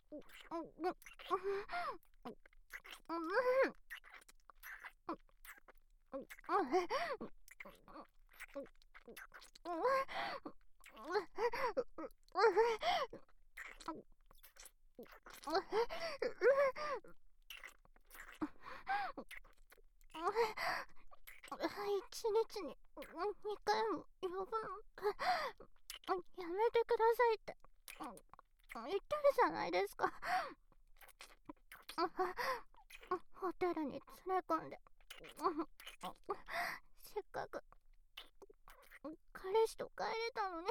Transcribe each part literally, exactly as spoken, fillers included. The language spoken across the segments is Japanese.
一日ににかいも呼ぶのか。やめてくださいって言ってるじゃないですか。ホテルに連れ込んで、せっかく彼氏と帰れたのに、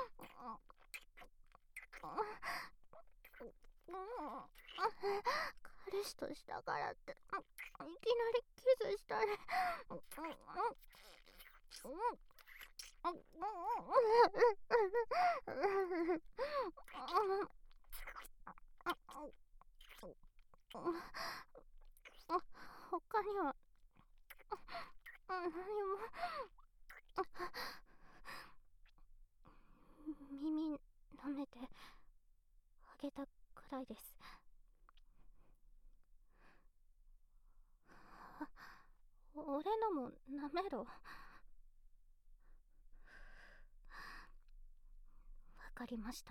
彼氏としたからっていきなりキスしたり、他には何も。耳舐めてあげたくらいです。俺のも舐めろ。わかりました。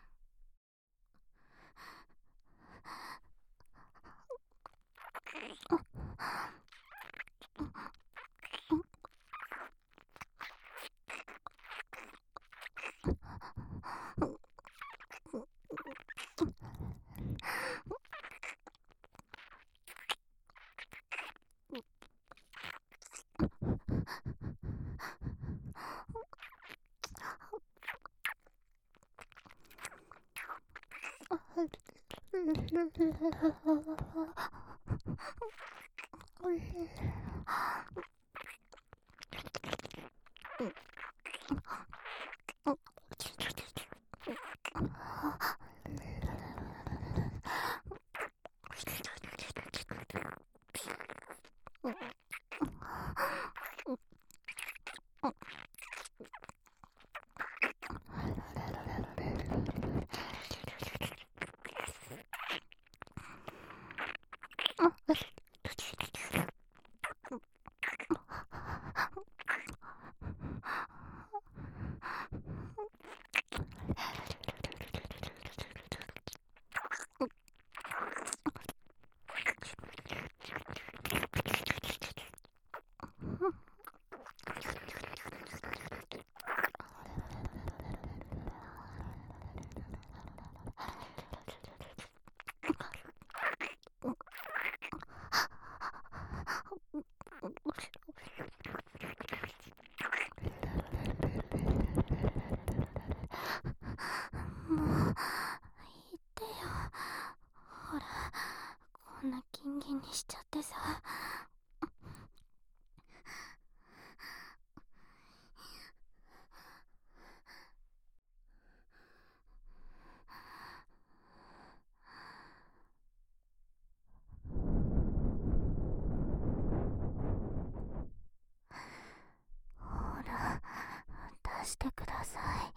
にしちゃってさ。ほら、出してください。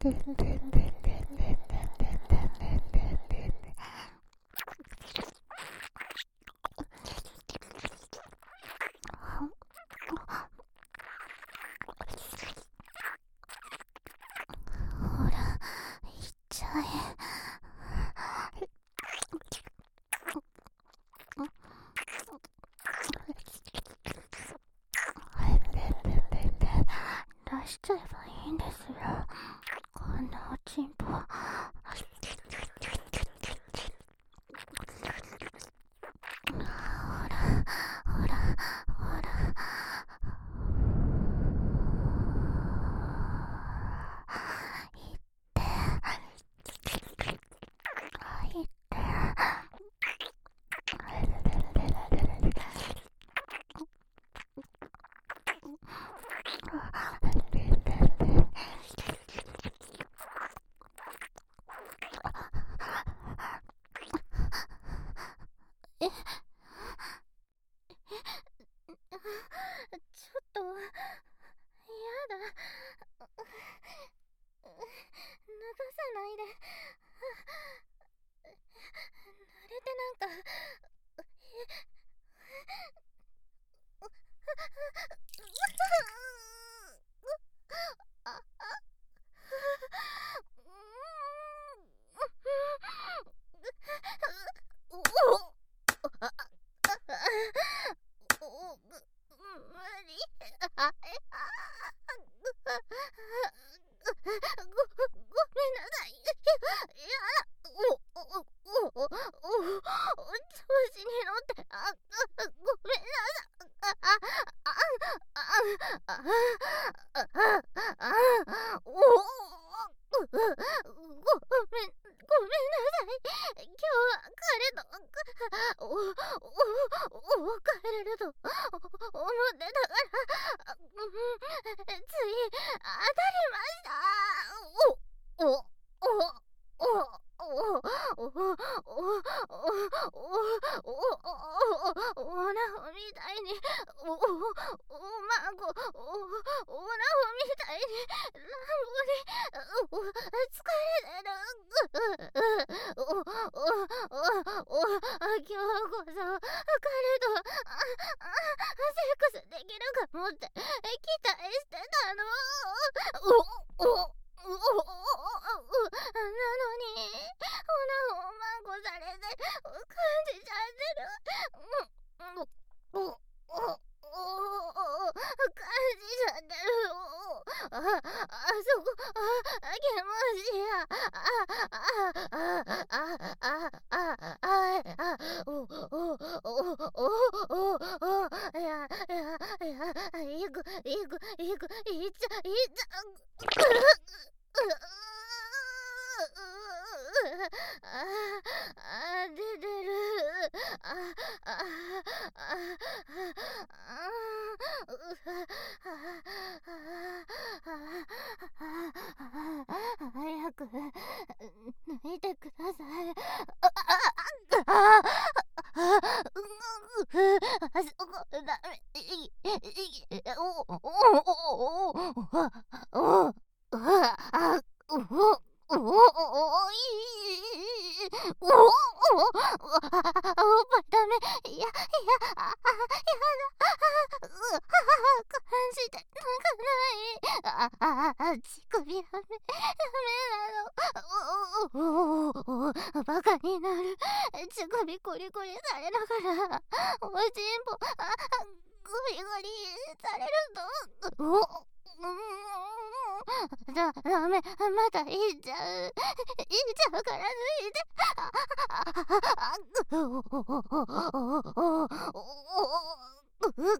ほら、行っちゃえ。出しちゃえばいいんですよ、こんなおちんぽ。ほらほらほら、いっていって。え、ちょっとやだ、流さないで。濡れてなんかああおお無理。あごごめんなさい。やだ。おおおおお調子に乗って。あごめんなさい。あああああああおおごめんごめんなさい。今日は彼とおおお帰れると思ってたからつい当たりました。おおおおおおおおおおおなほみたいにおおおまごおおなほみたいに乱暴にお疲れてる。おおおお今日こそ彼とああセックスできるかもって期待してたの。おおおおなのにおなおまごされて感じちゃってる。おおおお感じちゃってる。ああそこあ気持ちいいや。ああああああああおおおおおおいやいやいやいくいくいくいっちゃいっちゃああ出てる。あああ早く抜いてください。あああああそこダメ。おおおおおおあおおおおいおおおっぱいダメ。いやいやああやだ。感じてなんかない。ああ乳首ダメダメなの。おおおバカになる。乳首コリコリされながらおちんぽあゴリゴリされるとおおだ、ダメ、まだいっちゃう。いっちゃうから抜いて。あ、あ、あ、おおおおおおお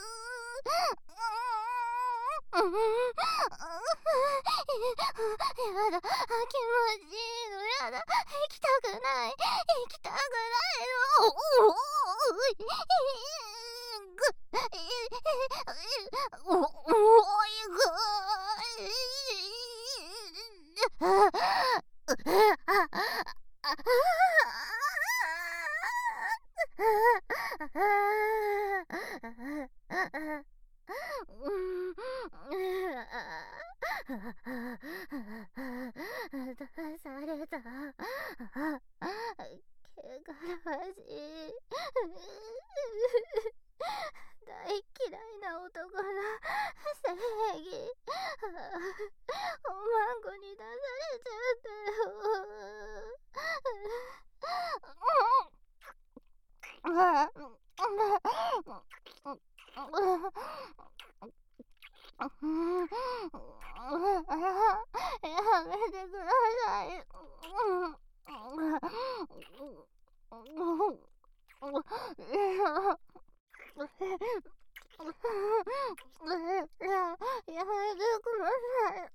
やだ、気持ちいいのやだ。行きたくない。行きたくないの。おおおおおいぐしい。大嫌いな男の正義。おまんこに出されちゃったよ。やめてください。や、やめてください。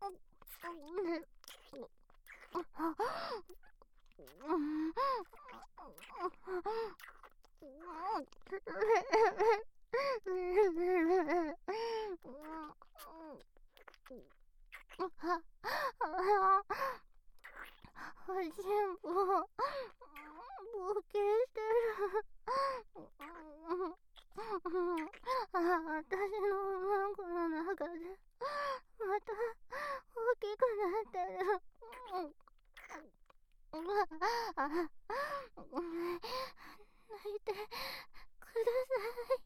おしんぽ、冒険してる。私のおまんこの中でまた大きくなってる。泣いてください。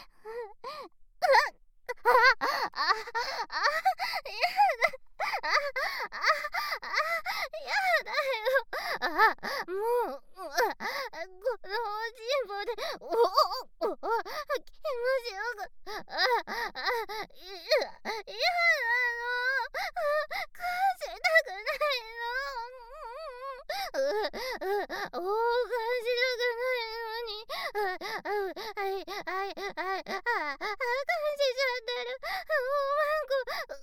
もうこのおちんぽでおおお気持ちよくああいやいやなの返したくないの。ううお返したくないのにはいはいはいあ返しちゃってる。おまんこ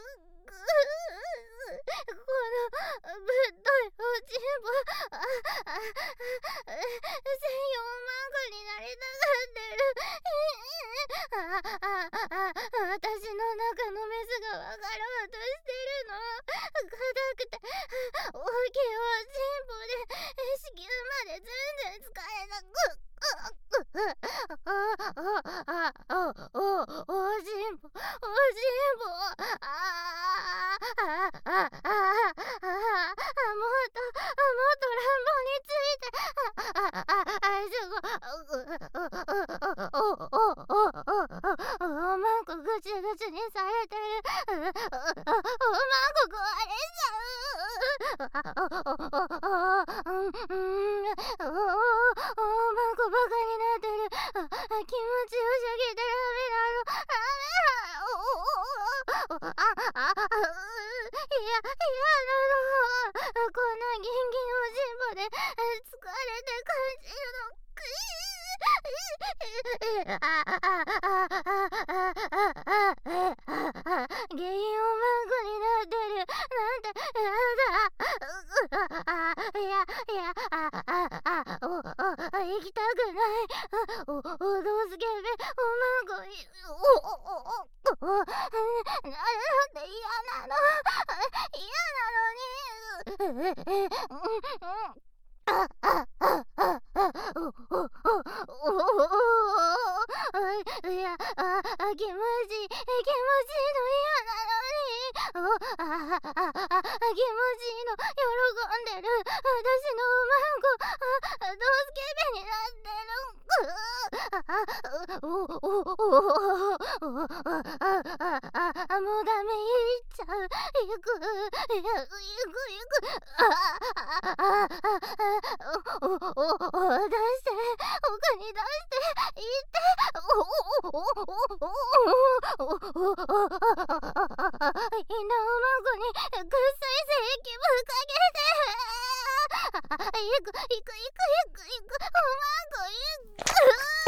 このぶっといおちんぽああ専用漫画になりたがってる。あああ私の中のメスが分かろうとしてるの。硬くて大きいおちんぽで子宮まで全然使えなくあああおおちんぽおちんぽあああああもっともっと乱暴についてああああすごおおおおおまんこぐちゅぐちゅにされてる。おまんこ壊れちゃう。おおおおおまんこバカになってる。気持ちよすぎてダメなのダメなの。あああいやいやなの。こんなギンギンおしんぽで疲れて感じるの。あああああああ原因をマンコになってるなんてやだ。いやいやあああおお行きたくない。おおどうすけべおまんこにおおおおおなんで嫌なの嫌なのにあああああおおおおおいやあ気持ちいい気持ちいいの嫌なのにおあああ気持ちいいの喜んでる私のおまんこあどうすけべになってる。おおおおおあもうダメ行っちゃう行く行く行くあああおおおお出して奥に出して行っておおおおおおおおおおみんなおまんこにくっさい精液ぶっかけて行く行く行く行く行くおまんこ行く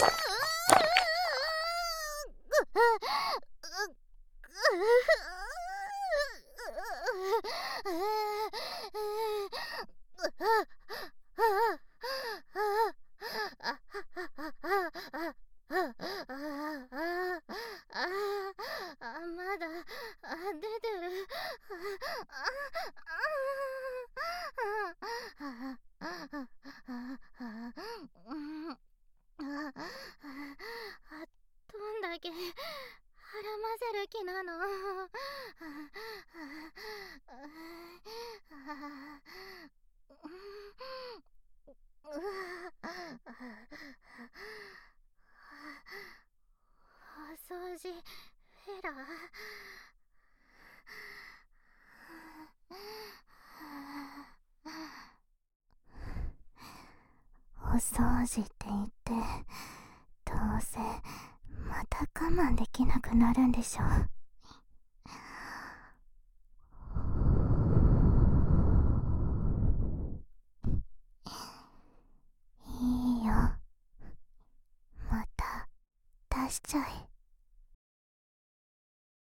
まだ出てる。どんだけ腹ませる気なの。うら。お掃除って言ってどうせまた我慢できなくなるんでしょ。いいよ、また出しちゃえ。